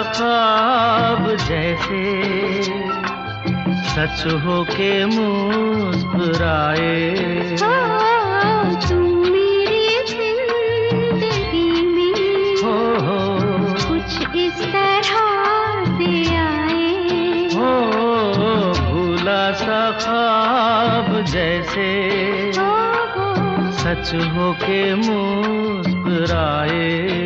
ख्वाब जैसे सच हो के मुस्कुराए। हो तुम मेरी जिंदगी में हो कुछ इस तरह से आए। हो भूला सा ख्वाब जैसे सच हो के मुस्कुराए।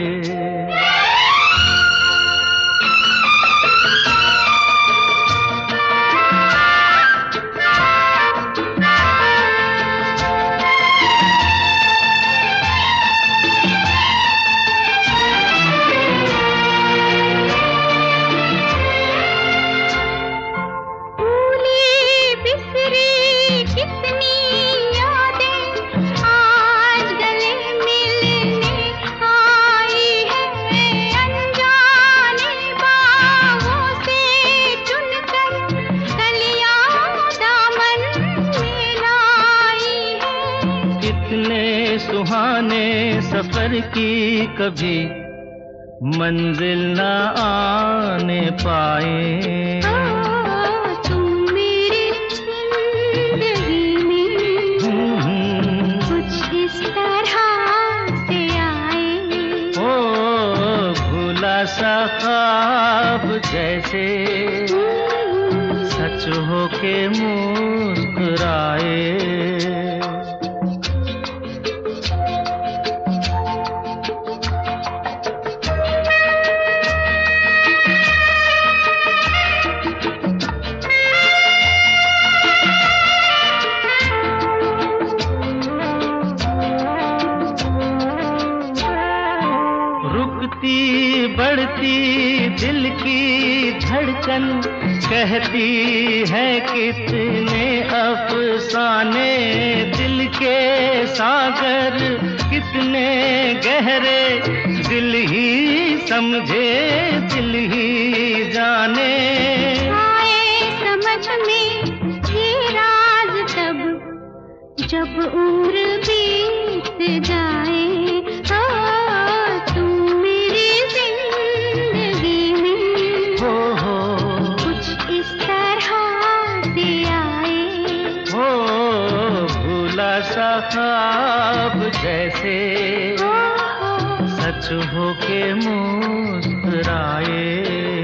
सुहाने सफर की कभी मंजिल न आने पाए। तुम मेरी जिंदगी में कुछ इस तरह से आए। ओ भूला सा ख्वाब जैसे सच हो के मुस्कुराए। रुकती बढ़ती दिल की धड़कन कहती है कितने अफसाने। दिल के सागर कितने गहरे दिल ही समझे दिल ही जाने। आए समझ में ये राज तब जब उम्र बीत जाए। सा ख्वाब जैसे सच हो के मुस्कुराए।